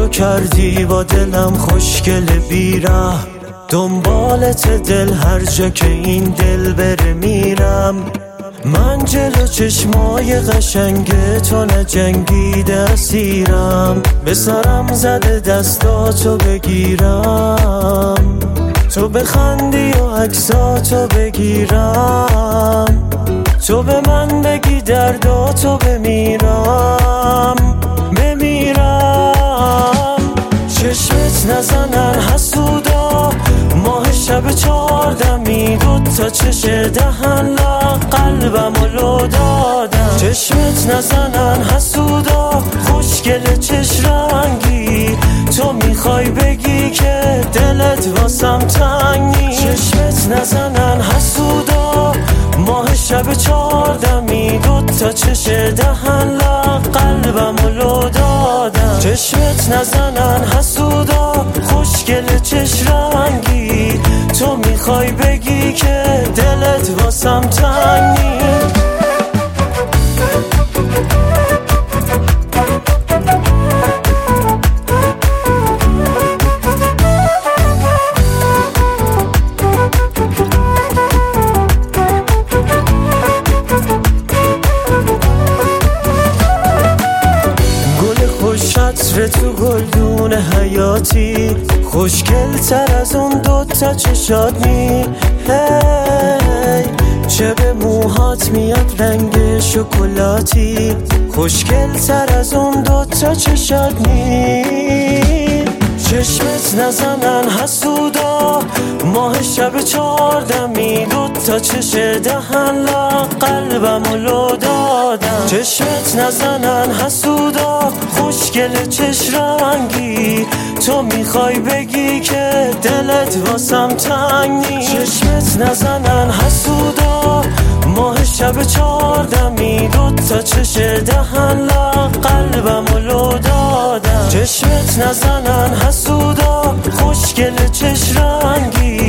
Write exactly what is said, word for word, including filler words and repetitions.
کردی با دلم خوشگل بیره، دنبالت دل هر جا که این دل بره میرم. من جلو چشمای قشنگ تو نجنگیده اسیرم، به سرم زده دستاتو بگیرم، تو بخندی و عکساتو بگیرم، تو به من بگی درداتو بمیرم بمیرم. چشمت نزنن حسودا، ماه شب چهاردمی، دوتا چش دهن لا قلبم لو دادم. چشمت نزنن حسودا، خوشگل چش رنگی، تو میخوای بگی که دلت واسم تنگی. چشمت نزنن حسودا، ماه شب چهاردمی، دوتا چش دهن لا قلبم لو دادم. چشمت نزنن حسودا، خوشگل چش رنگی، تو میخوای بگی که دلت واسم تنگی. عطر تو گلدون حیاتی، خوشگل تر از اون دوتا چشات نی. هی چه به موهات میاد رنگ شکلاتی، خوشگل تر از اون دوتا چشات نی. چشمت نزنن حسودا، ماه شب چهاردمی، دوتا چش دهن لا قلبم لو دادم. چشمت نزنن حسودا، خوشگل چش رنگی، تو میخوای بگی که دلت واسم تنگی. چشمت نزنن حسودا، ماه شب چهاردمی، دوتا چش دهن لا قلبم لو دادم. چشمت نزنن حسودا، خوشگل چش رنگی،